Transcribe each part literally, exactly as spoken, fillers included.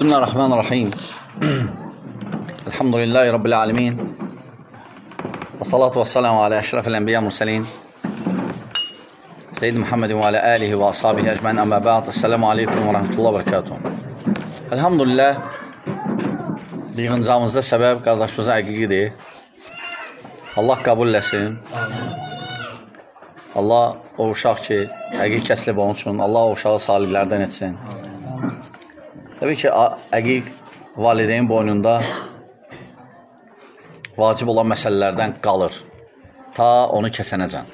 Bismillahirrahmanirrahim. Elhamdülillahi Rabbil alemin. Və salatu və salamu alə əşrafil ənbiyyə mürsəlin. Seyyid Muhammedin və alə alihi və ashabihi əcmən əmmə bə'd. Esselamu aleykum və rəhmətullah və bərəkatuhu. Elhamdülillah, yığıncağımızda səbəb qardaşımıza əqiqidir. Allah qəbul eləsin. Allah o uşaq ki, əqiq kəsilib onun üçün, Allah o uşağı salihlərdən etsin. Təbii ki, əqiq valideyn boynunda vacib olan məsələlərdən qalır, ta onu kəsənəcən.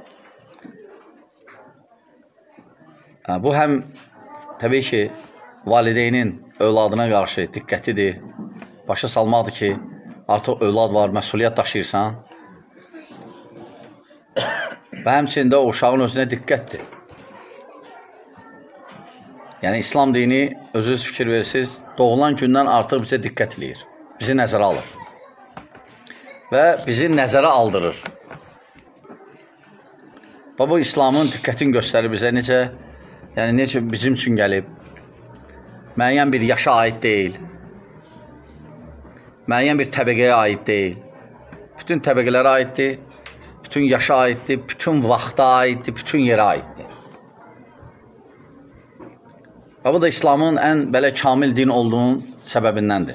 Bu həm təbii ki, valideynin övladına qarşı diqqətidir, başa salmaqdır ki, artıq övlad var, məsuliyyət daşıyırsan və həmçində o uşağın özünə diqqətdir. Yəni, İslam dini, özünüz fikir verirsiniz, doğulan gündən artıq bizə diqqət eləyir, bizi nəzərə alır və bizi nəzərə aldırır. Və bu, İslamın diqqətini göstərir bizə, necə, yəni necə bizim üçün gəlib, müəyyən bir yaşa aid deyil, müəyyən bir təbəqəyə aid deyil, bütün təbəqələrə aiddir, bütün yaşa aiddir, bütün vaxta aiddir, bütün yerə aiddir. Və bu da İslamın ən belə kamil din olduğunun səbəbindəndir.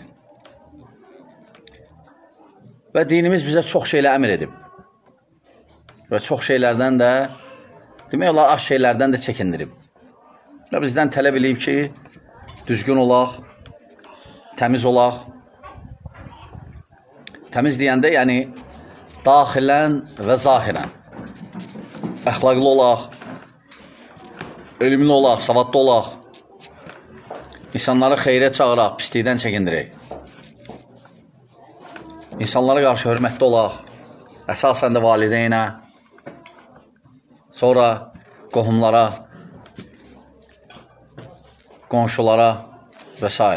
Və dinimiz bizə çox şeylə əmr edib. Və çox şeylərdən də, demək olar, az şeylərdən də çəkindirib. Və bizdən tələb edib ki, düzgün olaq, təmiz olaq. Təmiz deyəndə, yəni, daxilən və zahirən. Əxlaqlı olaq, elmli olaq, savadlı olaq. İnsanları xeyrə çağıraq, pislikdən çəkindirək. İnsanlara qarşı hörmətli olaq, əsasən də valideynə, sonra qohumlara, qonşulara və s.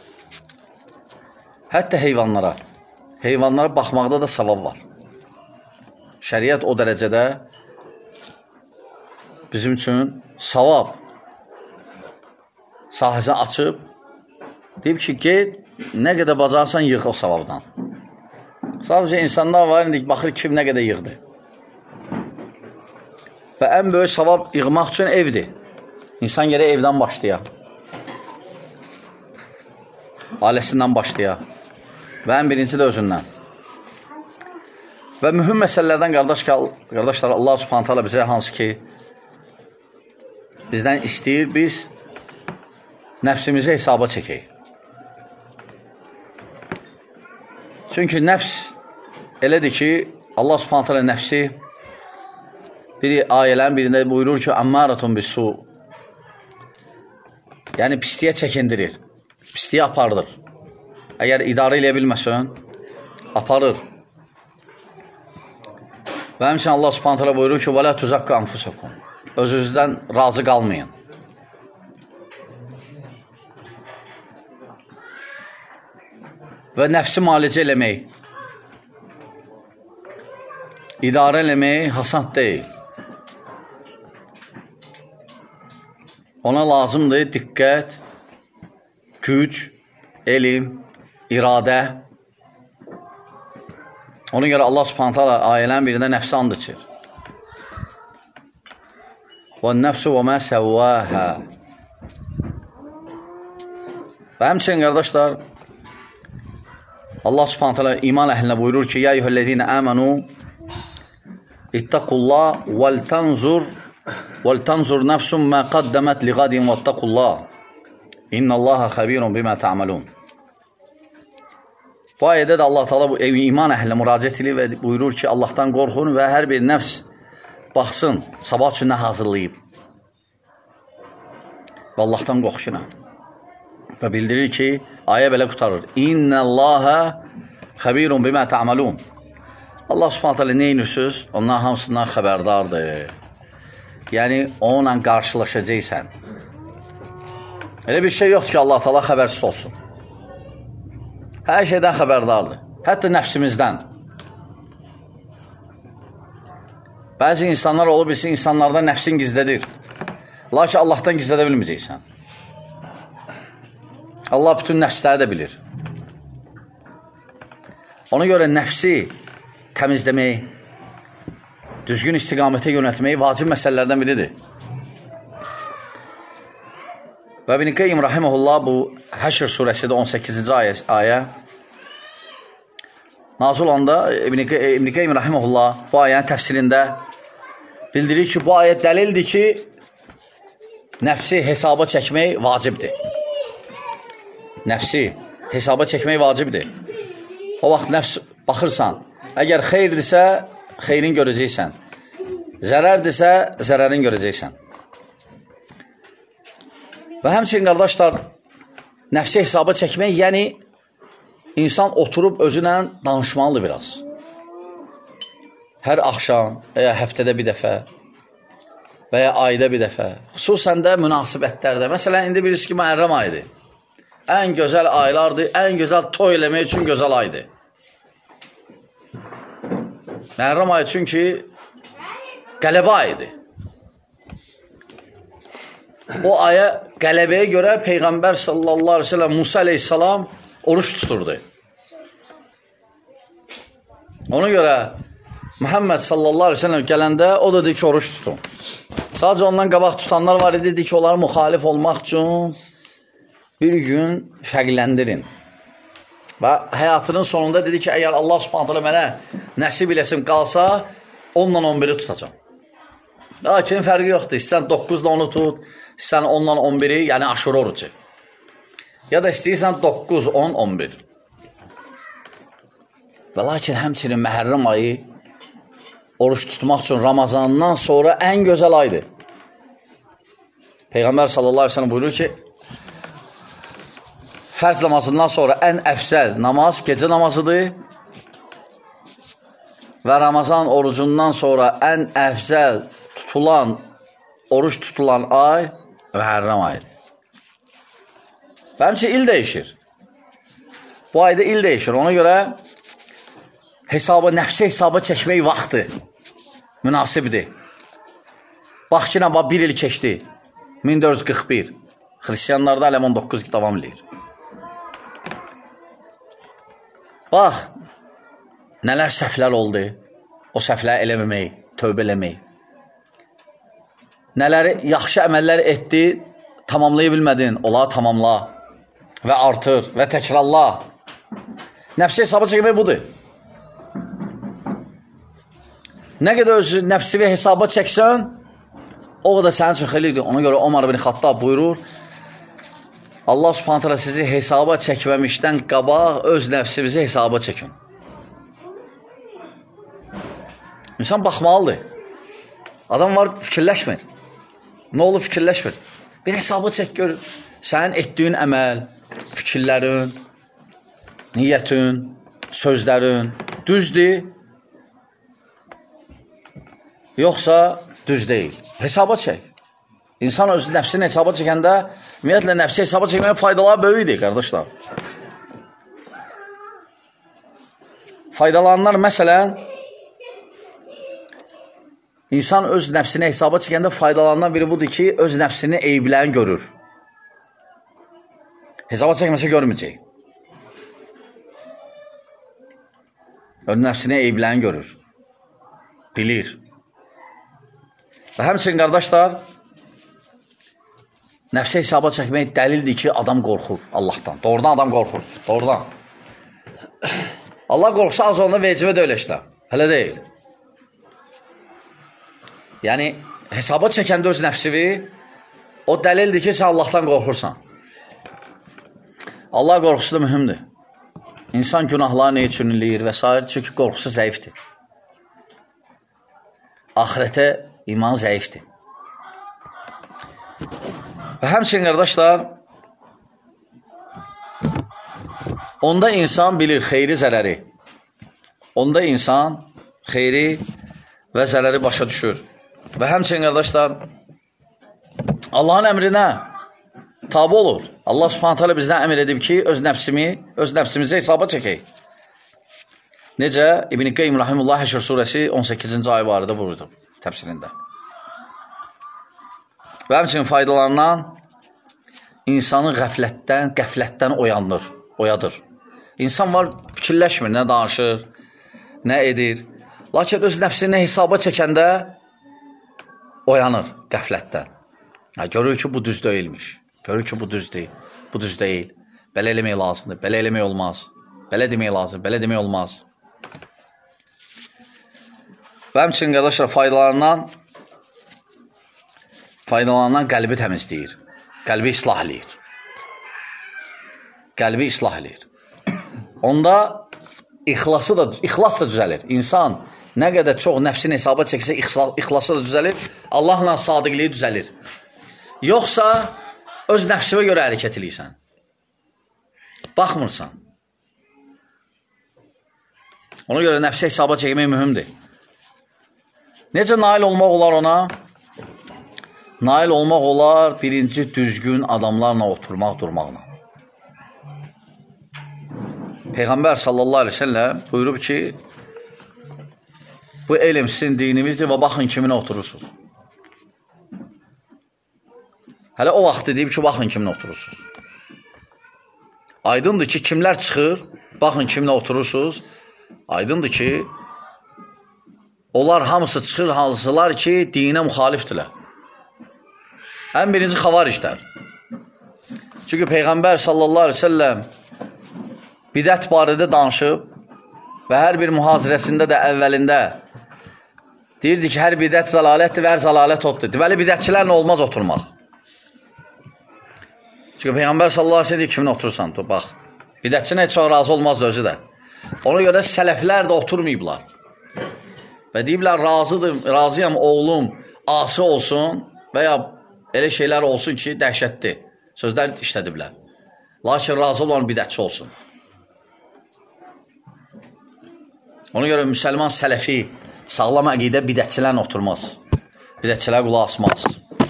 Hətta heyvanlara, heyvanlara baxmaqda da savab var. Şəriət o dərəcədə bizim üçün savab sahəsi açıb, deyib ki, get, nə qədər bacarsan, yığ o savabdan. Sadəcə insanlar var, indi baxır kim nə qədər yığdı. Və ən böyük savab yığmaq üçün evdir. İnsan gərək evdən başlayaq. Ailəsindən başlayaq. Və ən birinci də özündən. Və mühüm məsələlərdən, qardaş, qardaşlar, Allah subhanət hala bizə hansı ki, bizdən istəyir, biz nəfsimizi hesaba çəkək. Çünki nəfs elədir ki, Allah subhanət hələ nəfsi bir ayələrin birində buyurur ki, əmmaratun bis-su, yəni pisliyə çəkindirir, pisliyə apardır. Əgər idarə eləyə bilməsən, aparır. Və həmçinin Allah subhanət hələ buyurur ki, وَلَا تُزَقَّ أَنْفُسَكُمْ, özünüzdən razı qalmayın. Və nəfsi müalicə eləmək, idarə eləmək hasad deyil. Ona lazımdır diqqət, güc, elm, iradə. Ona görə Allah subhanət hala ayələrin birində nəfsi and içir. وَالنَّفْسُ وَمَا سَوَّاهَا. Və həmçinin, qardaşlar, Allah subhanət hələ iman əhlinə buyurur ki, Ya eyyuhəl-ləzīnə əmənu ittəqullah vəl-tənzur vəl-tənzur nəfsum mə qaddəmət liqadin vəttəqullah İnnəllaha xəbirun bimə tə'amalun. Bu ayədə də Allah Teala bu iman əhlinə müraciət edir və buyurur ki, Allahdan qorxun və hər bir nəfs baxsın, sabah üçün nə hazırlayıb. Və Allahdan qorxuşuna. Və bildirir ki, ayə belə qutarır. İnnəlləhə xəbirun bimə tə'amalun. Allah subhanət hələ neyinirsiniz? Ondan hamısından xəbərdardır. Yəni, onunla qarşılaşacaqsən. Elə bir şey yoxdur ki, Allah Teala xəbərsiz olsun. Hər şeydən xəbərdardır. Hətta nəfsimizdən. Bəzi insanlar olub bilsin, insanlardan nəfsin gizlədir. Lakin Allahdan gizlədə bilməyəcəksən. Allah bütün nəfsləri də bilir. Ona görə nəfsi təmizləmək, düzgün istiqamətə yönəltmək vacib məsələlərdən biridir. Və İbn Qayyim rahimehullah bu Həşr surəsində on səkkizinci ayə, ayə nazil olanda İbn Qayyim rahimehullah bu ayənin təfsirində bildirir ki, bu ayə dəlildir ki, nəfsi hesaba çəkmək vacibdir. Nəfsi hesaba çəkmək vacibdir. O vaxt nəfs baxırsan, əgər xeyirdirsə, xeyrin görəcəksən. Zərərdirsə, zərərin görəcəksən. Və həmçinin qardaşlar, nəfsi hesaba çəkmək, yəni insan oturub özünlə danışmalıdır biraz. Hər axşam və ya həftədə bir dəfə və ya ayda bir dəfə. Xüsusən də münasibətlərdə. Məsələn, indi birisi ki, Məhərrəm ayıdır. Ən gözəl aylardır, ən gözəl toy eləmək üçün gözəl aydır. Məhərrəm ayı çünki qələbə ayıdır. O aya qələbəyə görə Peyğəmbər sallallahu aleyhi ve sellem Musa aleyhissalam oruç tuturdu. Ona görə Muhammed sallallahu aleyhi ve sellem gələndə o da dedi ki, oruç tutun. Sadəcə ondan qabaq tutanlar var idi, dedi ki, onları müxalif olmaq üçün bir gün fərqləndirin. Və həyatının sonunda dedi ki, əgər Allah subhanahu teala mənə nəsib eləsin qalsa, onla on biri tutacam. Lakin fərqi yoxdur. İstəyən doqquzla onu tut, istəyən onla on biri, yəni aşura orucu. Ya da istəyirsən doqquz, on, on bir. Və lakin həmçinin Məhərrəm ayı oruç tutmaq üçün Ramazandan sonra ən gözəl aydır. Peyğəmbər sallallahu aleyhi ve sellem buyurur ki, fərz namazından sonra ən əfsəl namaz gecə namazıdır və Ramazan orucundan sonra ən əfsəl tutulan, oruç tutulan ay Məhərrəm ayıdır. Və həmçə il dəyişir. Bu ayda il dəyişir. Ona görə hesaba, nəfsi hesaba çəkmək vaxtı münasibdir. Bax ki, nə, bir il keçdi. min dörd yüz qırx bir. Xristiyanlarda ələm on doqquz davam edir. Bax, nələr səhvlər oldu. O səhvləri eləməmək, tövbə eləmək. Nələri yaxşı əməllər etdi, tamamlaya bilmədin, onları tamamla və artır və təkrarla. Nəfsi hesaba çəkmək budur. Nə qədər öz nəfsi və hesaba çəksən, o qədər sənin üçün xeyirlidir. Ona görə Ömər ibn Xattab buyurur, Allah subhanahu teala sizi hesaba çəkməmişdən qabaq öz nəfsimizi hesaba çəkin. İnsan baxmalıdır. Adam var, fikirləşmir. Nə olur, fikirləşmir. Bir hesaba çək görür. Sənin etdiyin əməl, fikirlərin, niyyətin, sözlərin düzdür, yoxsa düz deyil. Hesaba çək. İnsan öz nəfsini hesaba çəkəndə, ümumiyyətlə, nəfsi hesaba çəkməyə faydaları böyükdir, qardaşlar. Faydalananlar, məsələn, insan öz nəfsini hesaba çəkəndə faydalanan biri budur ki, öz nəfsini eybləyən görür. Hesaba çəkməsə görməyəcək. Öz nəfsini eybləyən görür. Bilir. Və həmçinin, qardaşlar, nəfsi hesaba çəkmək dəlildir ki, adam qorxur Allahdan. Doğrudan adam qorxur. Doğrudan. Allah qorxsa az onda vecibə də öləşlər. Hələ deyil. Yəni, hesaba çəkəndə öz nəfsivi, o dəlildir ki, sən Allahdan qorxursan. Allah qorxusu da mühümdür. İnsan günahları nə üçün eləyir və s. Çünki qorxusu zəifdir. Ahirətə iman zəifdir. Və həmçinin, qardaşlar, onda insan bilir xeyri, zərəri. Onda insan xeyri və zərəri başa düşür. Və həmçinin, qardaşlar, Allahın əmrinə tabi olur. Allah subhanahu teala bizdən əmr edib ki, öz nəfsimi, öz nəfsimizi hesaba çəkək. Necə? İbn Qayyim rahimehullah Həşr surəsi on səkkizinci ayə barədə buyurdu təfsirində. Və həmçinin faydalanan insanı qəflətdən, qəflətdən oyandır, oyadır. İnsan var, fikirləşmir, nə danışır, nə edir. Lakin öz nəfsini hesaba çəkəndə oyanır qəflətdən. Ha, görür ki, bu düz deyilmiş. Görür ki, bu düz deyil. Bu düz deyil. Belə eləmək lazımdır, belə eləmək olmaz. Belə demək lazım, belə demək olmaz. Və həmçinin qardaşlar, faydalanan faydalanan qəlbi təmizləyir. Qəlbi islah eləyir. Qəlbi islah eləyir. Onda ixlası da, ixlas da düzəlir. İnsan nə qədər çox nəfsin hesaba çəksə, ixlası da düzəlir. Allahla sadiqliyi düzəlir. Yoxsa öz nəfsivə görə hərəkət eləyirsən. Baxmırsan. Ona görə nəfsə hesaba çəkmək mühümdür. Necə nail olmaq olar ona? Nail olmaq olar birinci düzgün adamlarla oturmaq, durmaqla. Peyğəmbər sallallahu aleyhi ve sellem buyurub ki, bu elm sizin dinimizdir və baxın kiminə oturursunuz. Hələ o vaxt deyib ki, baxın kiminə oturursunuz. Aydındır ki, kimlər çıxır, baxın kiminə oturursunuz. Aydındır ki, onlar hamısı çıxır, hansılar ki, dinə müxalifdirlər. Ən birinci xavariclər. Çünki Peyğəmbər sallallahu aleyhi ve sellem bidət barədə danışıb və hər bir mühazirəsində də əvvəlində deyirdi ki, hər bidət zəlalətdir və hər zəlalət oddur. Deməli, bidətçilərlə olmaz oturmaq. Çünki Peyğəmbər sallallahu aleyhi ve sellem deyir, kimin oturursan, dur, bax. Bidətçinə heç vaxt razı olmazdı özü də. Ona görə sələflər də oturmayıblar. Və deyiblər, razıdır, razıyam oğlum asi olsun və ya elə şeylər olsun ki, dəhşətdir. Sözlər işlədiblər. Lakin razı olan bidətçi olsun. Ona görə müsəlman sələfi, sağlam əqidə bidətçilərlə oturmaz. Bidətçilər qulaq asmaz.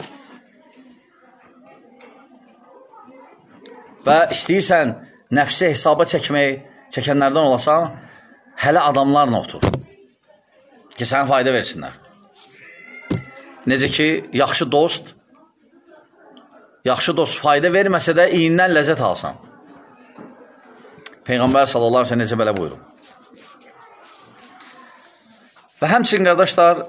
Və istəyirsən nəfsi hesaba çəkmək, çəkənlərdən olasan, hələ adamlarla otur. Ki, sənə fayda versinlər. Necə ki, yaxşı dost, yaxşı dost fayda verməsə də iyindən ləzzət alsan. Peyğəmbər sallallahu aleyhi ve sellem necə belə buyurur. Və həmçinin, qardaşlar,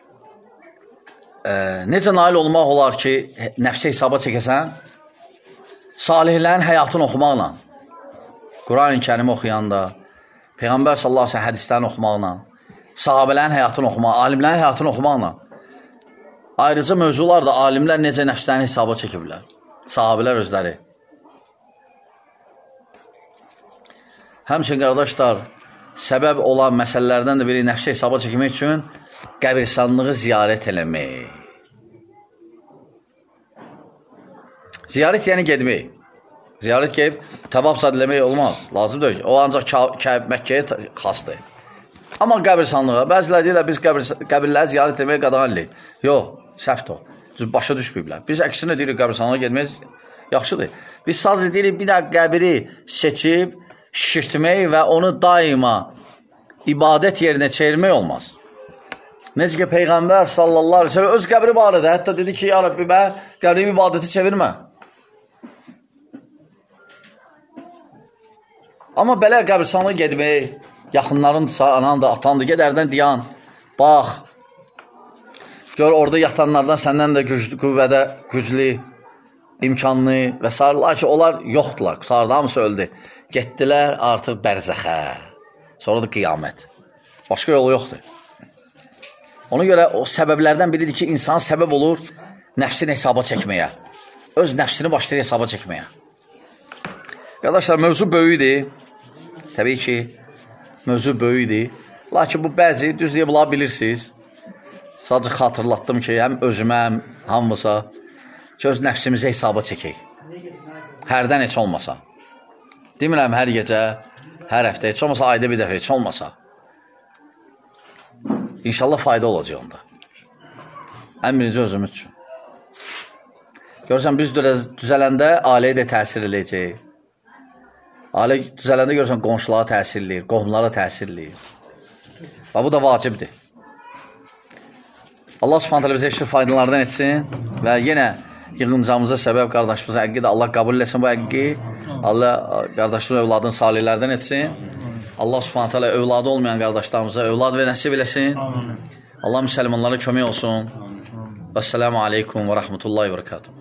e, necə nail olmaq olar ki, nəfsi hesaba çəkəsən? Salihlərin həyatını oxumaqla, Quran-ı Kərimi oxuyanda, Peyğəmbər sallallahu aleyhi ve sellem hədislərini oxumaqla, sahabələrin həyatını oxumaqla, alimlərin həyatını oxumaqla. Ayrıca mövzular da alimlər necə nəfslərini hesaba çəkiblər. Sahabələr özləri. Həmçinin, qardaşlar, səbəb olan məsələlərdən də biri nəfsi hesaba çəkmək üçün qəbirstanlığı ziyarət eləmək. Ziyarət yəni gedmək. Ziyarət gəlib, təvaf sadələmək olmaz. Lazım deyil. O ancaq Məkkəyə xasdır. Amma qəbirstanlığa, bəzilər deyirlər, biz qəbirləri ziyarət etməyə qadağan eləyik. Yox, səhvdir o. Başa düşməyiblər. Biz əksinə deyirik, qəbirstanlığa getmək yaxşıdır. Biz sadəcə deyirik, bir də qəbiri seçib, şişirtmək və onu daima ibadət yerinə çevirmək olmaz. Necə ki, Peyğəmbər sallallahu aleyhi ve sellem öz qəbri barədə hətta dedi ki, ya Rabbi, mən qəbrimi ibadəti çevirmə. Amma belə qəbirstanlığa getmək, yaxınlarındır, anandır, atandır, gedərdən diyan, bax, gör, orada yatanlardan səndən də güclü, qüvvədə güclü, imkanlı və s. Lakin onlar yoxdular, qutardı, hamısı öldü. Getdilər artıq bərzəxə, sonra da qiyamət. Başqa yolu yoxdur. Ona görə o səbəblərdən biridir ki, insan səbəb olur nəfsini hesaba çəkməyə, öz nəfsini başlayır hesaba çəkməyə. Qardaşlar, mövzu böyüdür. Təbii ki, mövzu böyüdür. Lakin bu bəzi düzlüyə bula bilirsiniz. Sadəcə xatırlatdım ki, həm özümə, həm hamısa ki, öz nəfsimizə hesaba çəkək. Hərdən heç olmasa. Demirəm, hər gecə, hər həftə, heç olmasa, ayda bir dəfə, heç olmasa. İnşallah fayda olacaq onda. Ən birinci özümüz üçün. Görürsən, biz düzələndə ailəyə də təsir edəcək. Ailə düzələndə görürsən, qonşulara təsir eləyir, qohumlara təsir eləyir. Və bu da vacibdir. Allah subhanət hələ bizə eşit faydalardan etsin və yenə yığıncamıza səbəb qardaşımızın həqqi də Allah qəbul etsin bu həqqi. Allah qardaşımızın övladını salihlərdən etsin. Allah Subhanahu taala övladı olmayan qardaşlarımıza övlad və nəsib eləsin. Allah müsəlmanlara kömək olsun. Vəssalamu aleykum və rəhmətullahi və bərəkatuhu.